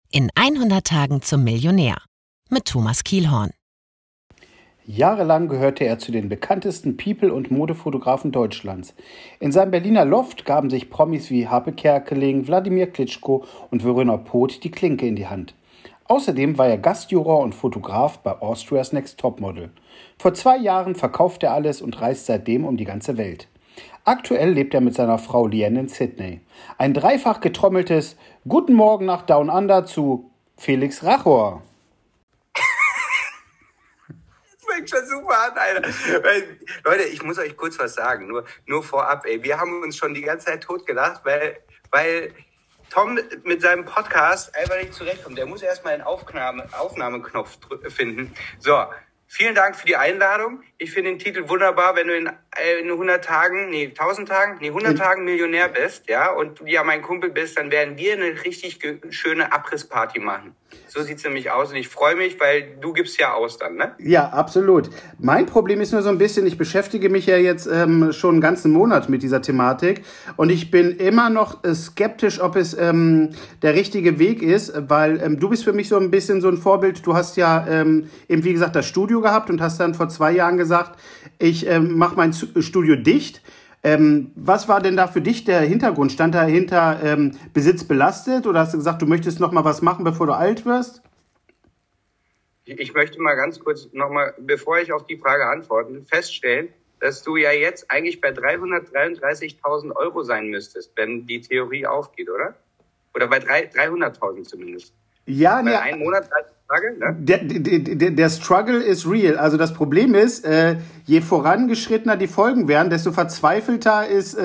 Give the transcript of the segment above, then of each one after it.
In 100 Tagen zum Millionär mit Thomas Kielhorn. Jahrelang gehörte er zu den bekanntesten People- und Modefotografen Deutschlands. In seinem Berliner Loft gaben sich Promis wie Harpe Kerkeling, Wladimir Klitschko und Verona Poth die Klinke in die Hand. Außerdem war er Gastjuror und Fotograf bei Austria's Next Topmodel. Vor 2 Jahren verkaufte er alles und reist seitdem um die ganze Welt. Aktuell lebt er mit seiner Frau Liane in Sydney. Ein dreifach getrommeltes Guten Morgen nach Down Under zu Felix Rachor. Fängt schon super an, Alter. Leute, ich muss euch kurz was sagen. Nur vorab, ey. Wir haben uns schon die ganze Zeit totgelacht, weil Tom mit seinem Podcast einfach nicht zurechtkommt. Der muss erstmal einen Aufnahmeknopf finden. So, vielen Dank für die Einladung. Ich finde den Titel wunderbar, wenn du in 100 Tagen Millionär bist, ja, und du ja mein Kumpel bist, dann werden wir eine richtig schöne Abrissparty machen. So sieht's nämlich aus und ich freue mich, weil du gibst ja aus dann, ne? Ja, absolut. Mein Problem ist nur so ein bisschen, ich beschäftige mich ja jetzt schon einen ganzen Monat mit dieser Thematik und ich bin immer noch skeptisch, ob es der richtige Weg ist, weil du bist für mich so ein bisschen so ein Vorbild. Du hast ja eben, wie gesagt, das Studio gehabt und hast dann vor 2 Jahren gesagt, ich mache mein Studio dicht. Was war denn da für dich der Hintergrund? Stand dahinter Besitz belastet oder hast du gesagt, du möchtest noch mal was machen, bevor du alt wirst? Ich möchte mal ganz kurz nochmal, bevor ich auf die Frage antworte, feststellen, dass du ja jetzt eigentlich bei 333.000 Euro sein müsstest, wenn die Theorie aufgeht, oder? Oder bei 300.000 zumindest. Ja, bei einem Monat 30 Tage, ne? Der Struggle ist real. Also das Problem ist, je vorangeschrittener die Folgen werden, desto verzweifelter ist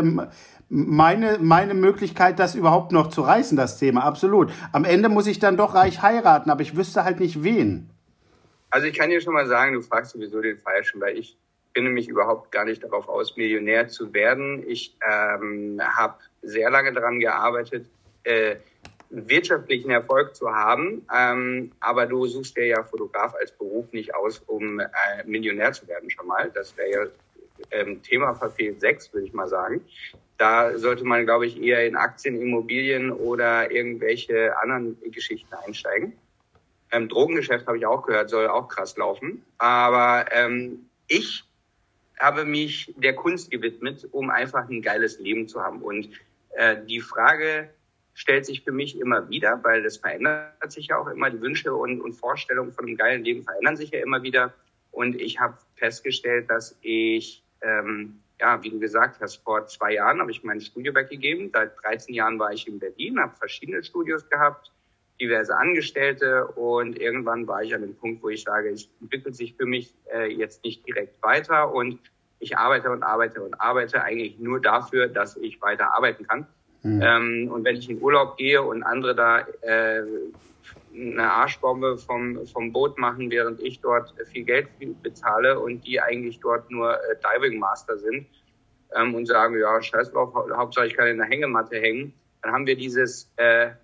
meine Möglichkeit, das überhaupt noch zu reißen, das Thema. Absolut. Am Ende muss ich dann doch reich heiraten, aber ich wüsste halt nicht wen. Also ich kann dir schon mal sagen, du fragst sowieso den Falschen, weil ich bin nämlich überhaupt gar nicht darauf aus, Millionär zu werden. Ich habe sehr lange daran gearbeitet, wirtschaftlichen Erfolg zu haben, aber du suchst dir ja Fotograf als Beruf nicht aus, um Millionär zu werden schon mal. Das wäre ja Thema verfehlt 6, würde ich mal sagen. Da sollte man, glaube ich, eher in Aktien, Immobilien oder irgendwelche anderen Geschichten einsteigen. Drogengeschäft habe ich auch gehört, soll auch krass laufen. Aber ich habe mich der Kunst gewidmet, um einfach ein geiles Leben zu haben. Und die Frage stellt sich für mich immer wieder, weil das verändert sich ja auch immer. Die Wünsche und Vorstellungen von einem geilen Leben verändern sich ja immer wieder. Und ich habe festgestellt, dass ich, wie du gesagt hast, vor 2 Jahren habe ich mein Studio weggegeben. Seit 13 Jahren war ich in Berlin, habe verschiedene Studios gehabt, diverse Angestellte. Und irgendwann war ich an dem Punkt, wo ich sage, es entwickelt sich für mich jetzt nicht direkt weiter. Und ich arbeite und arbeite und arbeite eigentlich nur dafür, dass ich weiter arbeiten kann. Und wenn ich in Urlaub gehe und andere da eine Arschbombe vom Boot machen, während ich dort viel Geld bezahle und die eigentlich dort nur Diving Master sind und sagen, ja, scheiß drauf, Hauptsache ich kann in der Hängematte hängen, dann haben wir dieses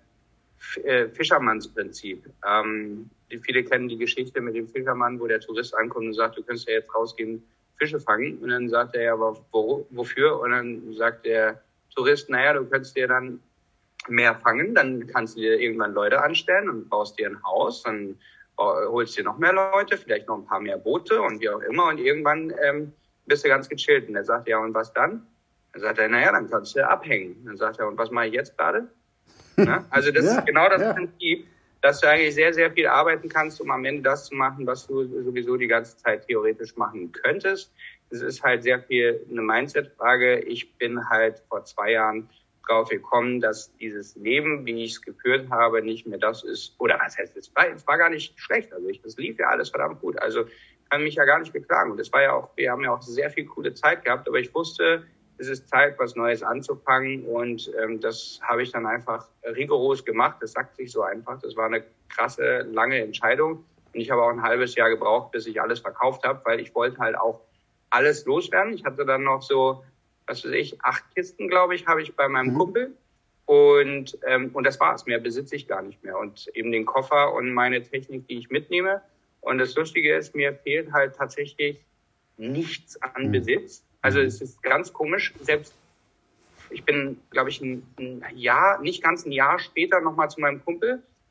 Fischermannsprinzip. Viele kennen die Geschichte mit dem Fischermann, wo der Tourist ankommt und sagt, du könntest ja jetzt rausgehen, Fische fangen. Und dann sagt er ja, aber wofür? Und dann sagt der Tourist, naja, du könntest dir dann mehr fangen, dann kannst du dir irgendwann Leute anstellen und baust dir ein Haus, dann holst dir noch mehr Leute, vielleicht noch ein paar mehr Boote und wie auch immer und irgendwann bist du ganz gechillt. Und er sagt, ja, und was dann? Dann sagt er, naja, dann kannst du abhängen. Dann sagt er, und was mache ich jetzt gerade? Also das ist genau das Prinzip, dass du eigentlich sehr, sehr viel arbeiten kannst, um am Ende das zu machen, was du sowieso die ganze Zeit theoretisch machen könntest. Es ist halt sehr viel eine Mindset-Frage. Ich bin halt vor 2 Jahren drauf gekommen, dass dieses Leben, wie ich es geführt habe, nicht mehr das ist, oder was heißt, es war gar nicht schlecht. Also das lief ja alles verdammt gut. Also kann mich ja gar nicht beklagen. Und es war ja auch, wir haben ja auch sehr viel coole Zeit gehabt, aber ich wusste, es ist Zeit, was Neues anzufangen und das habe ich dann einfach rigoros gemacht. Das sagt sich so einfach. Das war eine krasse, lange Entscheidung und ich habe auch ein halbes Jahr gebraucht, bis ich alles verkauft habe, weil ich wollte halt auch alles loswerden. Ich hatte dann noch so, 8 Kisten, glaube ich, habe ich bei meinem Kumpel und das war's. Mehr besitze ich gar nicht mehr und eben den Koffer und meine Technik, die ich mitnehme. Und das Lustige ist, mir fehlt halt tatsächlich nichts an Besitz. Also es ist ganz komisch. Selbst ich bin, glaube ich, ein Jahr, nicht ganz ein Jahr später nochmal zu meinem Kumpel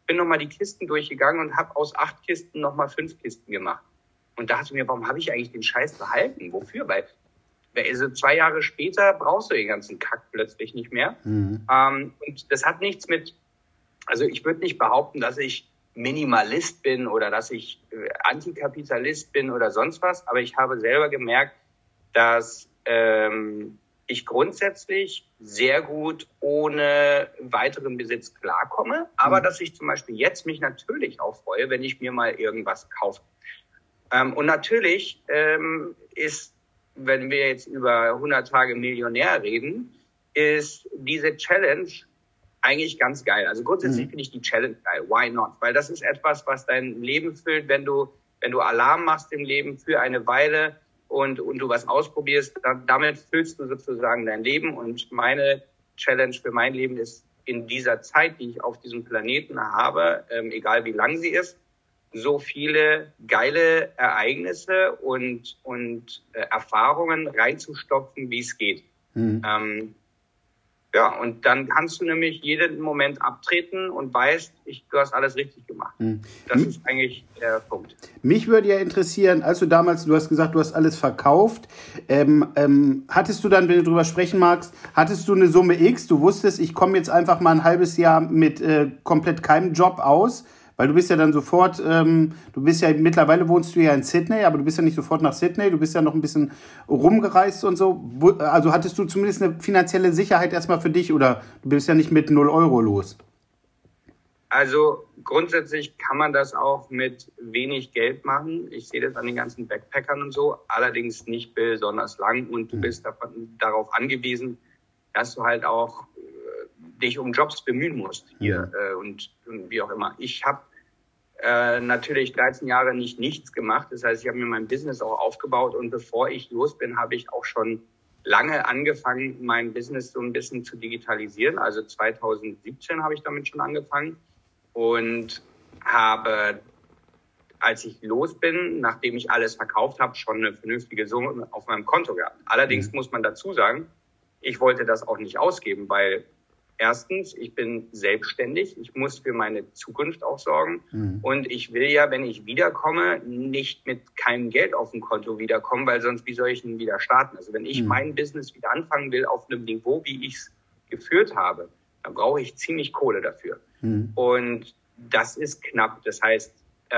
bin nochmal die Kisten durchgegangen und habe aus 8 Kisten nochmal 5 Kisten gemacht. Und dachte mir, warum habe ich eigentlich den Scheiß behalten? Wofür? Weil also 2 Jahre später brauchst du den ganzen Kack plötzlich nicht mehr. Und das hat nichts mit, also ich würde nicht behaupten, dass ich Minimalist bin oder dass ich Antikapitalist bin oder sonst was, aber ich habe selber gemerkt, dass ich grundsätzlich sehr gut ohne weiteren Besitz klarkomme, aber dass ich zum Beispiel jetzt mich natürlich auch freue, wenn ich mir mal irgendwas kaufe. Und natürlich ist, wenn wir jetzt über 100 Tage Millionär reden, ist diese Challenge eigentlich ganz geil. Also grundsätzlich finde ich die Challenge geil. Why not? Weil das ist etwas, was dein Leben füllt, wenn du Alarm machst im Leben für eine Weile und du was ausprobierst, damit füllst du sozusagen dein Leben. Und meine Challenge für mein Leben ist, in dieser Zeit, die ich auf diesem Planeten habe, egal wie lang sie ist, so viele geile Ereignisse und Erfahrungen reinzustopfen, wie es geht. Ja, und dann kannst du nämlich jeden Moment abtreten und weißt, du hast alles richtig gemacht. Das ist eigentlich der Punkt. Mich würde ja interessieren, als du damals, du hast gesagt, du hast alles verkauft, hattest du dann, wenn du drüber sprechen magst, hattest du eine Summe X, du wusstest, ich komme jetzt einfach mal ein halbes Jahr mit komplett keinem Job aus, weil du bist ja dann sofort, mittlerweile wohnst du ja in Sydney, aber du bist ja nicht sofort nach Sydney, du bist ja noch ein bisschen rumgereist und so. Also hattest du zumindest eine finanzielle Sicherheit erstmal für dich oder du bist ja nicht mit 0 Euro los? Also grundsätzlich kann man das auch mit wenig Geld machen. Ich sehe das an den ganzen Backpackern und so, allerdings nicht besonders lang und du bist darauf angewiesen, dass du halt auch dich um Jobs bemühen musst hier und wie auch immer. Ich habe natürlich 13 Jahre nichts gemacht. Das heißt, ich habe mir mein Business auch aufgebaut und bevor ich los bin, habe ich auch schon lange angefangen, mein Business so ein bisschen zu digitalisieren. Also 2017 habe ich damit schon angefangen und habe, als ich los bin, nachdem ich alles verkauft habe, schon eine vernünftige Summe auf meinem Konto gehabt. Allerdings muss man dazu sagen, ich wollte das auch nicht ausgeben, weil erstens, ich bin selbstständig, ich muss für meine Zukunft auch sorgen und ich will ja, wenn ich wiederkomme, nicht mit keinem Geld auf dem Konto wiederkommen, weil sonst wie soll ich denn wieder starten? Also wenn ich mein Business wieder anfangen will auf einem Niveau, wie ich es geführt habe, dann brauche ich ziemlich Kohle dafür. Und das ist knapp. Das heißt,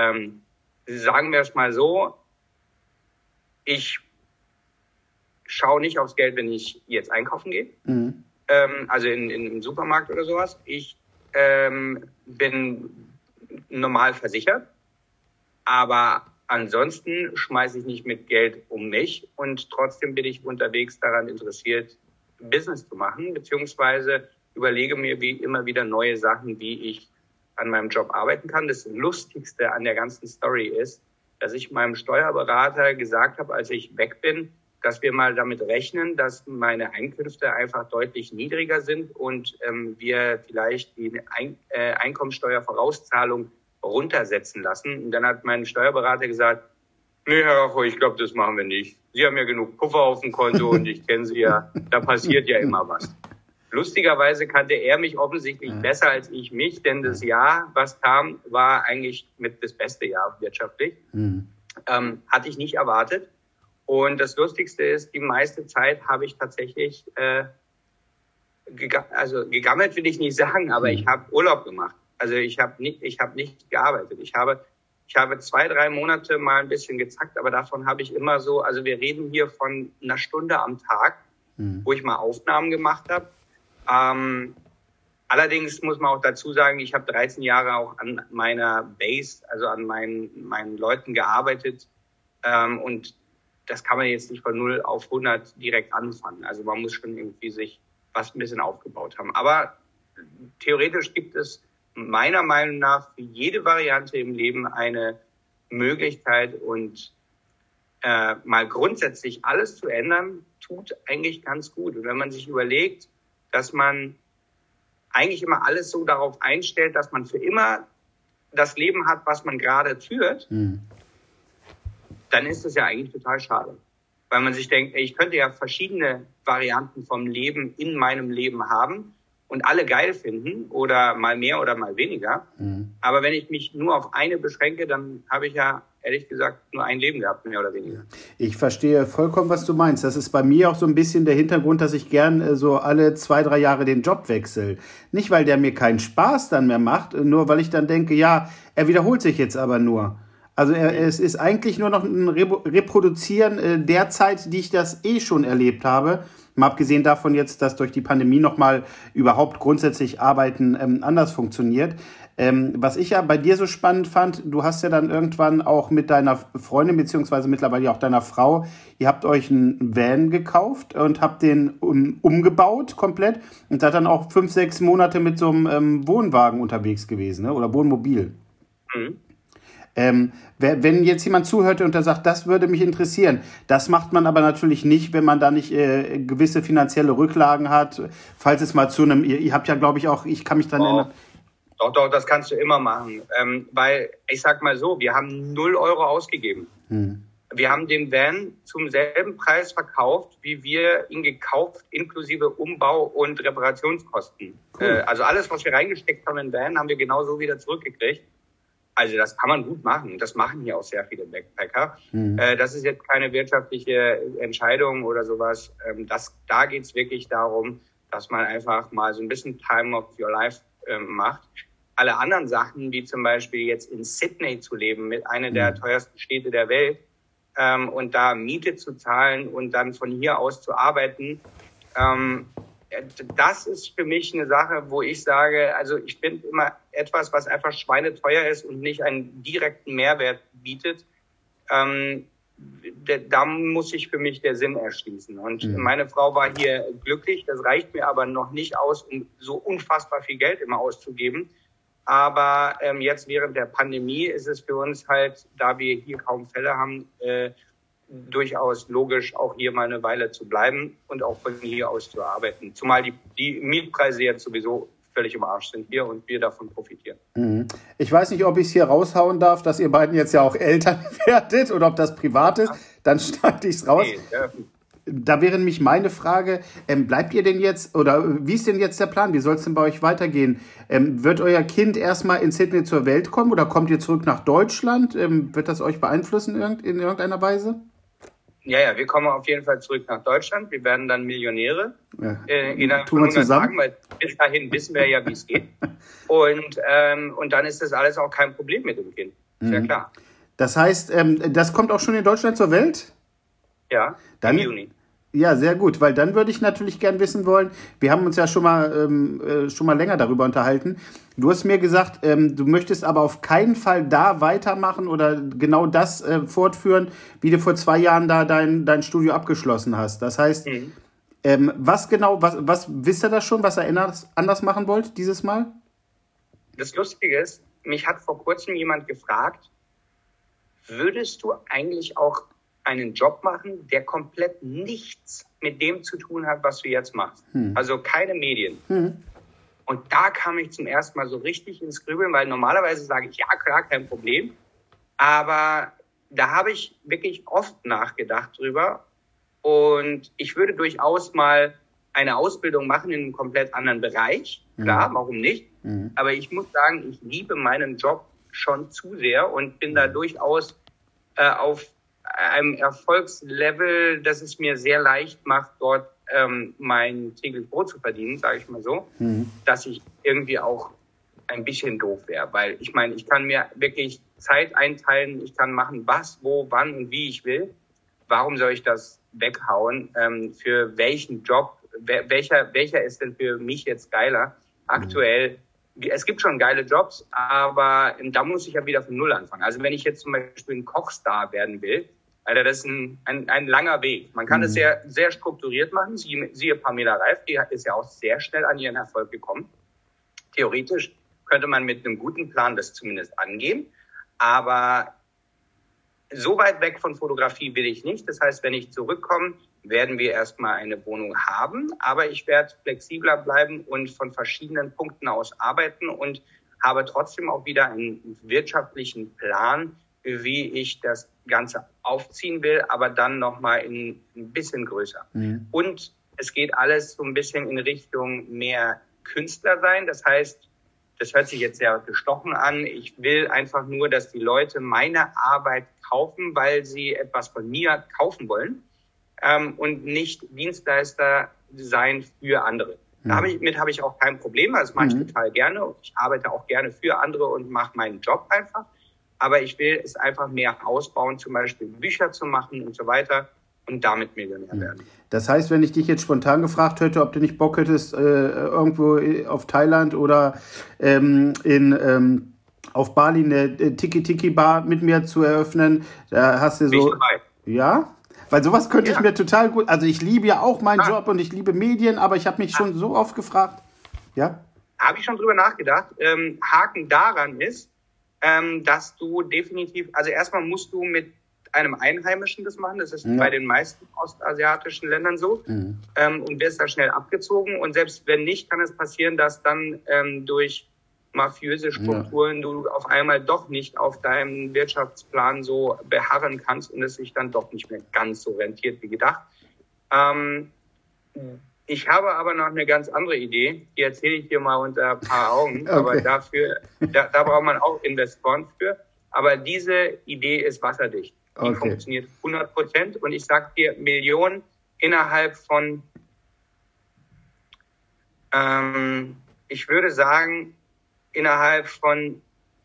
sagen wir es mal so, ich schaue nicht aufs Geld, wenn ich jetzt einkaufen gehe. Also im Supermarkt oder sowas. Ich bin normal versichert, aber ansonsten schmeiße ich nicht mit Geld um mich und trotzdem bin ich unterwegs daran interessiert, Business zu machen, beziehungsweise überlege mir immer wieder neue Sachen, wie ich an meinem Job arbeiten kann. Das Lustigste an der ganzen Story ist, dass ich meinem Steuerberater gesagt habe, als ich weg bin, dass wir mal damit rechnen, dass meine Einkünfte einfach deutlich niedriger sind und wir vielleicht die Einkommensteuervorauszahlung runtersetzen lassen. Und dann hat mein Steuerberater gesagt, nee, Herr Rafo, ich glaube, das machen wir nicht. Sie haben ja genug Puffer auf dem Konto und ich kenne Sie ja, da passiert ja immer was. Lustigerweise kannte er mich offensichtlich besser als ich mich, denn das Jahr, was kam, war eigentlich mit das beste Jahr wirtschaftlich. Hatte ich nicht erwartet. Und das Lustigste ist, die meiste Zeit habe ich tatsächlich, gegammelt will ich nicht sagen, aber ich habe Urlaub gemacht. Also ich habe nicht gearbeitet. Ich habe 2-3 Monate mal ein bisschen gezackt, aber davon habe ich immer so, also wir reden hier von einer Stunde am Tag, wo ich mal Aufnahmen gemacht habe. Allerdings muss man auch dazu sagen, ich habe 13 Jahre auch an meiner Base, also an meinen Leuten gearbeitet und das kann man jetzt nicht von 0 auf 100 direkt anfangen. Also man muss schon irgendwie sich was ein bisschen aufgebaut haben. Aber theoretisch gibt es meiner Meinung nach für jede Variante im Leben eine Möglichkeit und mal grundsätzlich alles zu ändern, tut eigentlich ganz gut. Und wenn man sich überlegt, dass man eigentlich immer alles so darauf einstellt, dass man für immer das Leben hat, was man gerade führt, dann ist das ja eigentlich total schade. Weil man sich denkt, ich könnte ja verschiedene Varianten vom Leben in meinem Leben haben und alle geil finden oder mal mehr oder mal weniger. Aber wenn ich mich nur auf eine beschränke, dann habe ich ja ehrlich gesagt nur ein Leben gehabt, mehr oder weniger. Ich verstehe vollkommen, was du meinst. Das ist bei mir auch so ein bisschen der Hintergrund, dass ich gern so alle 2-3 Jahre den Job wechsle. Nicht, weil der mir keinen Spaß dann mehr macht, nur weil ich dann denke, ja, er wiederholt sich jetzt aber nur. Also es ist eigentlich nur noch ein Reproduzieren der Zeit, die ich das schon erlebt habe. Mal abgesehen davon jetzt, dass durch die Pandemie nochmal überhaupt grundsätzlich Arbeiten anders funktioniert. Was ich ja bei dir so spannend fand, du hast ja dann irgendwann auch mit deiner Freundin, beziehungsweise mittlerweile auch deiner Frau, ihr habt euch einen Van gekauft und habt den umgebaut komplett und seid dann auch 5-6 Monate mit so einem Wohnwagen unterwegs gewesen, ne? Oder Wohnmobil. Wenn jetzt jemand zuhört und der sagt, das würde mich interessieren, das macht man aber natürlich nicht, wenn man da nicht gewisse finanzielle Rücklagen hat, falls es mal zu einem, ihr habt ja glaube ich auch, ich kann mich dran erinnern. Doch, das kannst du immer machen, weil ich sag mal so, wir haben 0 Euro ausgegeben. Wir haben den Van zum selben Preis verkauft, wie wir ihn gekauft, inklusive Umbau und Reparationskosten. Cool. Also alles, was wir reingesteckt haben in den Van, haben wir genauso wieder zurückgekriegt. Also das kann man gut machen. Das machen hier auch sehr viele Backpacker. Das ist jetzt keine wirtschaftliche Entscheidung oder sowas. Da geht's wirklich darum, dass man einfach mal so ein bisschen Time of your life macht. Alle anderen Sachen, wie zum Beispiel jetzt in Sydney zu leben, mit einer der teuersten Städte der Welt, und da Miete zu zahlen und dann von hier aus zu arbeiten, das ist für mich eine Sache, wo ich sage, also ich finde immer etwas, was einfach schweineteuer ist und nicht einen direkten Mehrwert bietet, da muss sich für mich der Sinn erschließen. Und meine Frau war hier glücklich, das reicht mir aber noch nicht aus, um so unfassbar viel Geld immer auszugeben. Aber jetzt während der Pandemie ist es für uns halt, da wir hier kaum Fälle haben, durchaus logisch, auch hier mal eine Weile zu bleiben und auch von hier aus zu arbeiten. Zumal die Mietpreise jetzt sowieso völlig im Arsch sind hier und wir davon profitieren. Ich weiß nicht, ob ich es hier raushauen darf, dass ihr beiden jetzt ja auch Eltern werdet oder ob das privat ist. Dann schneide ich es raus. Nee, da wäre nämlich meine Frage, bleibt ihr denn jetzt, oder wie ist denn jetzt der Plan? Wie soll es denn bei euch weitergehen? Wird euer Kind erstmal in Sydney zur Welt kommen oder kommt ihr zurück nach Deutschland? Wird das euch beeinflussen in irgendeiner Weise? Ja, wir kommen auf jeden Fall zurück nach Deutschland. Wir werden dann Millionäre. Ja. Innerhalb von 100 Tagen, weil bis dahin wissen wir ja, wie es geht. Und dann ist das alles auch kein Problem mit dem Kind. Ist ja klar. Das heißt, das kommt auch schon in Deutschland zur Welt? Ja, im Juni. Ja, sehr gut, weil dann würde ich natürlich gern wissen wollen, wir haben uns ja schon mal länger darüber unterhalten. Du hast mir gesagt, du möchtest aber auf keinen Fall da weitermachen oder genau das fortführen, wie du vor 2 Jahren da dein Studio abgeschlossen hast. Das heißt, was wisst ihr das schon, was ihr anders machen wollt dieses Mal? Das Lustige ist, mich hat vor kurzem jemand gefragt, würdest du eigentlich auch einen Job machen, der komplett nichts mit dem zu tun hat, was du jetzt machst. Also keine Medien. Und da kam ich zum ersten Mal so richtig ins Grübeln, weil normalerweise sage ich, ja klar, kein Problem. Aber da habe ich wirklich oft nachgedacht drüber. Und ich würde durchaus mal eine Ausbildung machen in einem komplett anderen Bereich. Klar, warum nicht? Aber ich muss sagen, ich liebe meinen Job schon zu sehr und bin da durchaus auf einem Erfolgslevel, das es mir sehr leicht macht, dort mein tägliches Brot zu verdienen, sage ich mal so, dass ich irgendwie auch ein bisschen doof wäre. Weil ich meine, ich kann mir wirklich Zeit einteilen, ich kann machen, was, wo, wann und wie ich will. Warum soll ich das weghauen? Für welchen Job? Welcher ist denn für mich jetzt geiler? Aktuell, es gibt schon geile Jobs, aber da muss ich ja wieder von Null anfangen. Also wenn ich jetzt zum Beispiel ein Kochstar werden will, Alter, das ist ein langer Weg. Man kann es sehr, sehr strukturiert machen. Siehe Pamela Reif, die ist ja auch sehr schnell an ihren Erfolg gekommen. Theoretisch könnte man mit einem guten Plan das zumindest angehen. Aber so weit weg von Fotografie will ich nicht. Das heißt, wenn ich zurückkomme, werden wir erstmal eine Wohnung haben. Aber ich werde flexibler bleiben und von verschiedenen Punkten aus arbeiten und habe trotzdem auch wieder einen wirtschaftlichen Plan, wie ich das Ganze aufziehen will, aber dann nochmal ein bisschen größer. Und es geht alles so ein bisschen in Richtung mehr Künstler sein. Das heißt, das hört sich jetzt sehr gestochen an. Ich will einfach nur, dass die Leute meine Arbeit kaufen, weil sie etwas von mir kaufen wollen, und nicht Dienstleister sein für andere. Damit habe ich auch kein Problem. Das mache ich total gerne. Und ich arbeite auch gerne für andere und mache meinen Job einfach. Aber ich will es einfach mehr ausbauen, zum Beispiel Bücher zu machen und so weiter und damit Millionär werden. Das heißt, wenn ich dich jetzt spontan gefragt hätte, ob du nicht Bock hättest, irgendwo auf Thailand oder auf Bali eine Tiki-Tiki-Bar mit mir zu eröffnen, da hast du so... Ja? Weil sowas könnte ich mir total gut... Also ich liebe ja auch meinen Job und ich liebe Medien, aber ich habe mich schon so oft gefragt. Ja? Habe ich schon drüber nachgedacht. Haken daran ist, dass du definitiv... Also erstmal musst du mit einem Einheimischen das machen. Das ist bei den meisten ostasiatischen Ländern so. Und wirst da schnell abgezogen. Und selbst wenn nicht, kann es passieren, dass dann durch mafiöse Strukturen du auf einmal doch nicht auf deinem Wirtschaftsplan so beharren kannst und es sich dann doch nicht mehr ganz so rentiert wie gedacht. Ich habe aber noch eine ganz andere Idee. Die erzähle ich dir mal unter ein paar Augen. Okay. Aber da braucht man auch Investoren für. Aber diese Idee ist wasserdicht. Die funktioniert 100%. Und ich sag dir, Millionen innerhalb von, ich würde sagen, innerhalb von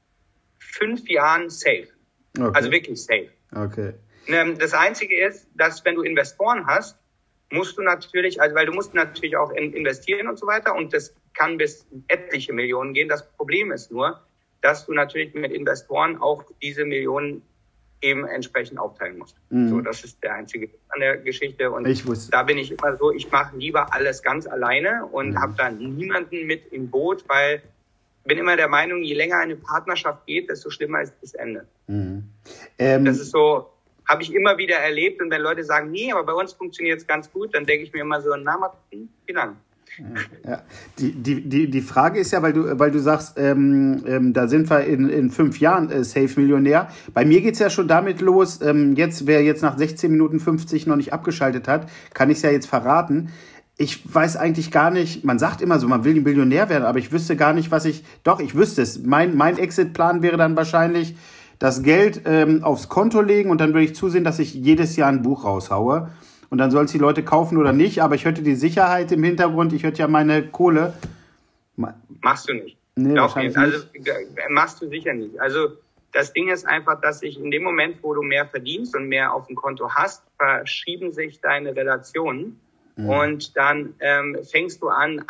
5 Jahren safe. Okay. Also wirklich safe. Okay. Das Einzige ist, dass wenn du Investoren hast, musst du natürlich, also weil du musst natürlich auch investieren und so weiter und das kann bis etliche Millionen gehen. Das Problem ist nur, dass du natürlich mit Investoren auch diese Millionen eben entsprechend aufteilen musst. So, das ist der einzige an der Geschichte und da bin ich immer so, ich mache lieber alles ganz alleine und habe da niemanden mit im Boot, weil bin immer der Meinung, je länger eine Partnerschaft geht, desto schlimmer ist das Ende. Das ist so, habe ich immer wieder erlebt. Und wenn Leute sagen, nee, aber bei uns funktioniert es ganz gut, dann denke ich mir immer so, na, mal gucken, wie lange? Ja. Die Frage ist ja, weil du sagst, da sind wir in 5 Jahren safe Millionär. Bei mir geht's ja schon damit los, wer jetzt nach 16 Minuten 50 noch nicht abgeschaltet hat, kann ich es ja jetzt verraten. Ich weiß eigentlich gar nicht, man sagt immer so, man will ein Millionär werden, aber ich wüsste gar nicht, ich wüsste es. Mein Exit-Plan wäre dann wahrscheinlich, das Geld aufs Konto legen und dann würde ich zusehen, dass ich jedes Jahr ein Buch raushaue. Und dann soll es die Leute kaufen oder nicht, aber ich hätte die Sicherheit im Hintergrund, ich hätte ja meine Kohle. Machst du nicht. Nee, wahrscheinlich nicht. Also machst du sicher nicht. Also das Ding ist einfach, dass sich in dem Moment, wo du mehr verdienst und mehr auf dem Konto hast, verschieben sich deine Relationen. Und dann fängst du an,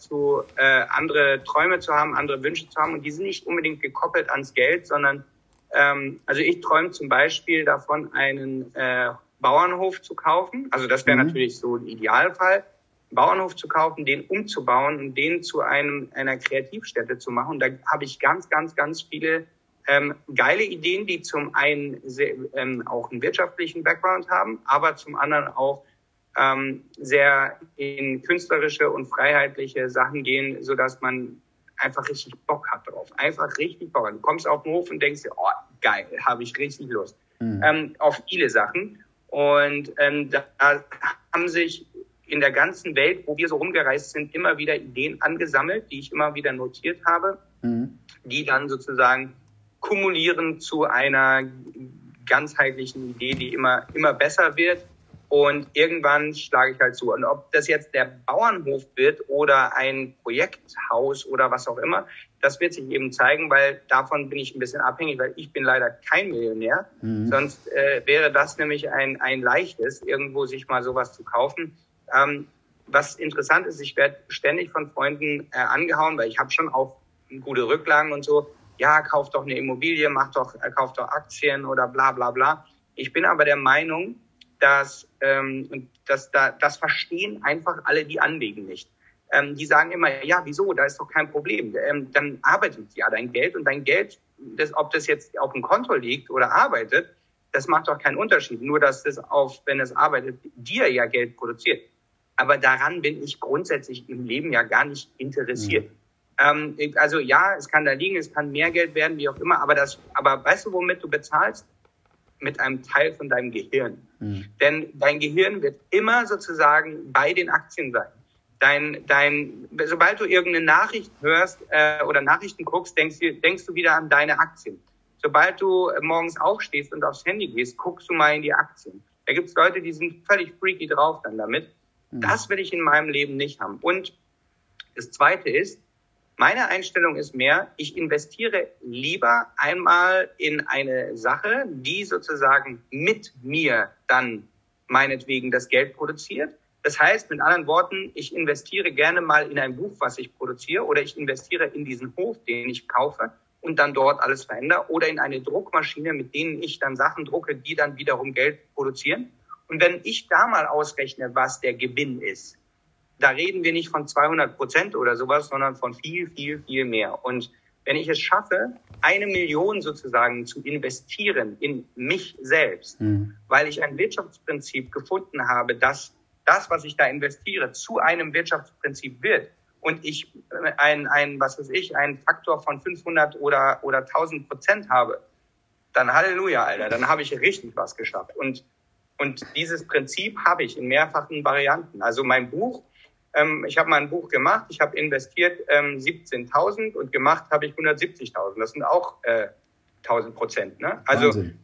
andere Träume zu haben, andere Wünsche zu haben. Und die sind nicht unbedingt gekoppelt ans Geld, sondern also ich träume zum Beispiel davon, einen Bauernhof zu kaufen. Also das wäre natürlich so ein Idealfall. Einen Bauernhof zu kaufen, den umzubauen und den zu einer Kreativstätte zu machen. Und da habe ich ganz, ganz, ganz viele geile Ideen, die zum einen auch einen wirtschaftlichen Background haben, aber zum anderen auch sehr in künstlerische und freiheitliche Sachen gehen, so dass man einfach richtig Bock hat drauf. Einfach richtig Bock. Du kommst auf den Hof und denkst dir, oh, geil, habe ich richtig Lust. Auf viele Sachen. Und da haben sich in der ganzen Welt, wo wir so rumgereist sind, immer wieder Ideen angesammelt, die ich immer wieder notiert habe, die dann sozusagen kumulieren zu einer ganzheitlichen Idee, die immer besser wird. Und irgendwann schlage ich halt zu. Und ob das jetzt der Bauernhof wird oder ein Projekthaus oder was auch immer, das wird sich eben zeigen, weil davon bin ich ein bisschen abhängig, weil ich bin leider kein Millionär. Sonst wäre das nämlich ein leichtes, irgendwo sich mal sowas zu kaufen. Was interessant ist, ich werde ständig von Freunden angehauen, weil ich habe schon auch gute Rücklagen und so. Ja, kauf doch eine Immobilie, kauf doch Aktien oder bla bla bla. Ich bin aber der Meinung, das verstehen einfach alle, die anlegen nicht. Die sagen immer, ja, wieso, da ist doch kein Problem. Dann arbeitet ja dein Geld und dein Geld, ob das jetzt auf dem Konto liegt oder arbeitet, das macht doch keinen Unterschied. Nur, dass das wenn es arbeitet, dir ja Geld produziert. Aber daran bin ich grundsätzlich im Leben ja gar nicht interessiert. Also ja, es kann da liegen, es kann mehr Geld werden, wie auch immer, aber weißt du, womit du bezahlst? Mit einem Teil von deinem Gehirn. Denn dein Gehirn wird immer sozusagen bei den Aktien sein. Sobald du irgendeine Nachricht hörst oder Nachrichten guckst, denkst du wieder an deine Aktien. Sobald du morgens aufstehst und aufs Handy gehst, guckst du mal in die Aktien. Da gibt's Leute, die sind völlig freaky drauf dann damit. Das will ich in meinem Leben nicht haben. Und das Zweite ist, meine Einstellung ist mehr, ich investiere lieber einmal in eine Sache, die sozusagen mit mir dann meinetwegen das Geld produziert. Das heißt, mit anderen Worten, ich investiere gerne mal in ein Buch, was ich produziere, oder ich investiere in diesen Hof, den ich kaufe und dann dort alles verändere, oder in eine Druckmaschine, mit denen ich dann Sachen drucke, die dann wiederum Geld produzieren. Und wenn ich da mal ausrechne, was der Gewinn ist, da reden wir nicht von 200% oder sowas, sondern von viel, viel, viel mehr. Und wenn ich es schaffe, 1 Million sozusagen zu investieren in mich selbst, weil ich ein Wirtschaftsprinzip gefunden habe, dass das, was ich da investiere, zu einem Wirtschaftsprinzip wird und ich einen Faktor von 500 oder 1000% habe, dann Halleluja, Alter, dann habe ich richtig was geschafft. Und dieses Prinzip habe ich in mehrfachen Varianten. Also mein Buch, ich habe mal ein Buch gemacht, ich habe investiert 17.000 und gemacht habe ich 170.000. Das sind auch 1000%. Ne? Also Wahnsinn.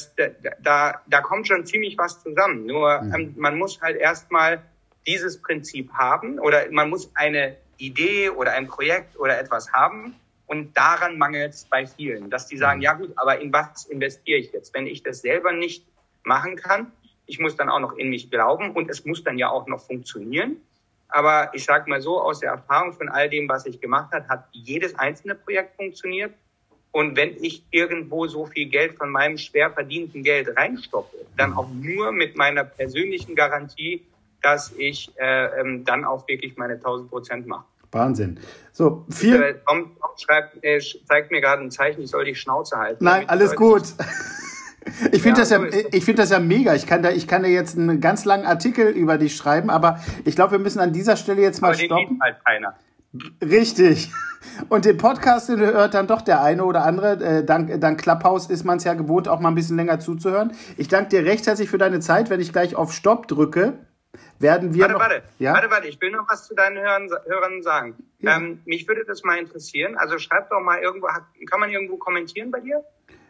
Da kommt schon ziemlich was zusammen. Nur man muss halt erstmal dieses Prinzip haben oder man muss eine Idee oder ein Projekt oder etwas haben und daran mangelt es bei vielen, dass die sagen, ja gut, aber in was investiere ich jetzt? Wenn ich das selber nicht machen kann, ich muss dann auch noch in mich glauben und es muss dann ja auch noch funktionieren. Aber ich sage mal so, aus der Erfahrung von all dem, was ich gemacht habe, hat jedes einzelne Projekt funktioniert. Und wenn ich irgendwo so viel Geld von meinem schwer verdienten Geld reinstopfe, dann auch nur mit meiner persönlichen Garantie, dass ich dann auch wirklich meine 1000% mache. Wahnsinn. So, Tom zeigt mir gerade ein Zeichen, ich soll die Schnauze halten. Nein, alles gut. Ich finde das ja mega. Ich kann da jetzt einen ganz langen Artikel über dich schreiben, aber ich glaube, wir müssen an dieser Stelle jetzt mal stoppen. Den liebt halt keiner. Richtig. Und den Podcast, den hört dann doch der eine oder andere. Dank Clubhouse ist man es ja gewohnt, auch mal ein bisschen länger zuzuhören. Ich danke dir recht herzlich für deine Zeit. Wenn ich gleich auf Stopp drücke, werden wir Warte, ich will noch was zu deinen Hörern sagen. Ja. Mich würde das mal interessieren. Also schreib doch mal irgendwo, kann man irgendwo kommentieren bei dir?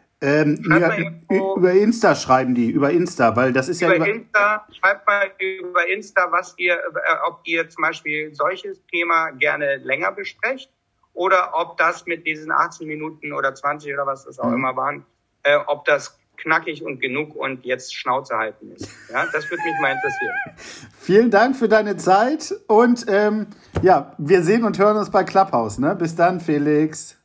Über Insta schreiben die, über Insta, weil das ist Insta, schreibt mal über Insta, ob ihr zum Beispiel solches Thema gerne länger besprecht oder ob das mit diesen 18 Minuten oder 20 oder was das auch immer waren, ob das knackig und genug und jetzt Schnauze halten ist. Ja, das würde mich mal interessieren. Vielen Dank für deine Zeit und wir sehen und hören uns bei Clubhouse. Ne? Bis dann, Felix.